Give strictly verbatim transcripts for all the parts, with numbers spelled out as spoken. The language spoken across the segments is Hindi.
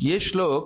ये श्लोक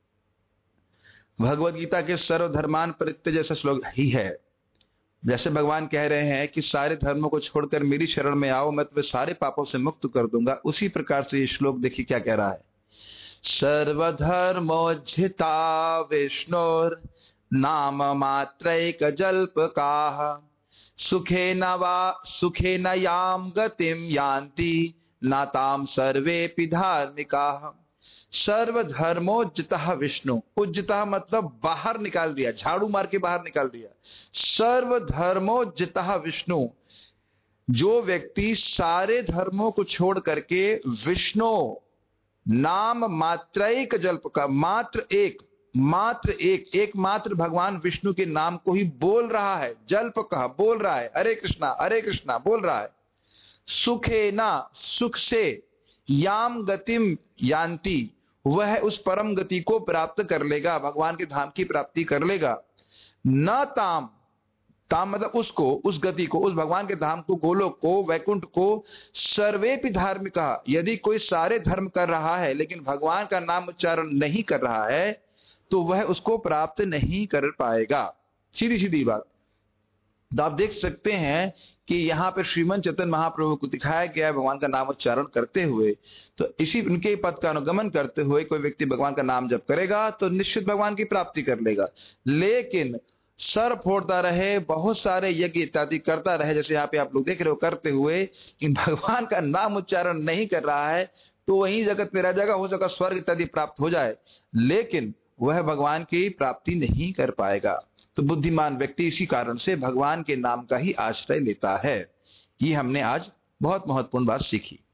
भगवद गीता के सर्वधर्मान परित्यज जैसा श्लोक ही है। जैसे भगवान कह रहे हैं कि सारे धर्मों को छोड़कर मेरी शरण में आओ, मैं तुम्हें सारे पापों से मुक्त कर दूंगा, उसी प्रकार से ये श्लोक देखिए क्या कह रहा है। सर्वधर्मोज्झिता विष्णोर नाम मात्रैक जल्पकाः सुखे न वा सुखे न याम गतिम यान्ति नाताम सर्वेपि धार्मिकाः। सर्वधर्मोज्जितः विष्णु, उज्जितः मतलब बाहर निकाल दिया, झाड़ू मार के बाहर निकाल दिया। सर्वधर्मोज्जितः विष्णु, जो व्यक्ति सारे धर्मों को छोड़ करके विष्णु नाम मात्रैक जल्प का, मात्र एक मात्र एक एकमात्र भगवान विष्णु के नाम को ही बोल रहा है, जल्प कहा बोल रहा है, हरे कृष्णा हरे कृष्णा बोल रहा है। सुखे ना, सुख से, याम गतिम यान्ति, वह उस परम गति को प्राप्त कर लेगा, भगवान के धाम की प्राप्ति कर लेगा। न ताम, ताम मतलब उसको, उस गति को, उस भगवान के धाम को, गोलोक को, वैकुंठ को, सर्वेपि धार्मिका, यदि कोई सारे धर्म कर रहा है लेकिन भगवान का नाम उच्चारण नहीं कर रहा है तो वह उसको प्राप्त नहीं कर पाएगा। सीधी सीधी बात। तो आप देख सकते हैं कि यहाँ पर श्रीमन चैतन्य महाप्रभु को दिखाया गया है भगवान का नाम उच्चारण करते हुए। तो इसी उनके पद का अनुगमन करते हुए कोई व्यक्ति भगवान का नाम जप करेगा तो निश्चित भगवान की प्राप्ति कर लेगा। लेकिन सर फोड़ता रहे, बहुत सारे यज्ञ इत्यादि करता रहे, जैसे यहाँ पे आप लोग देख रहे हो करते हुए, लेकिन भगवान का नाम उच्चारण नहीं कर रहा है, तो वही जगत में रह जाएगा, हो सका स्वर्ग इत्यादि प्राप्त हो जाए, लेकिन वह भगवान की प्राप्ति नहीं कर पाएगा। तो बुद्धिमान व्यक्ति इसी कारण से भगवान के नाम का ही आश्रय लेता है। ये हमने आज बहुत महत्वपूर्ण बात सीखी।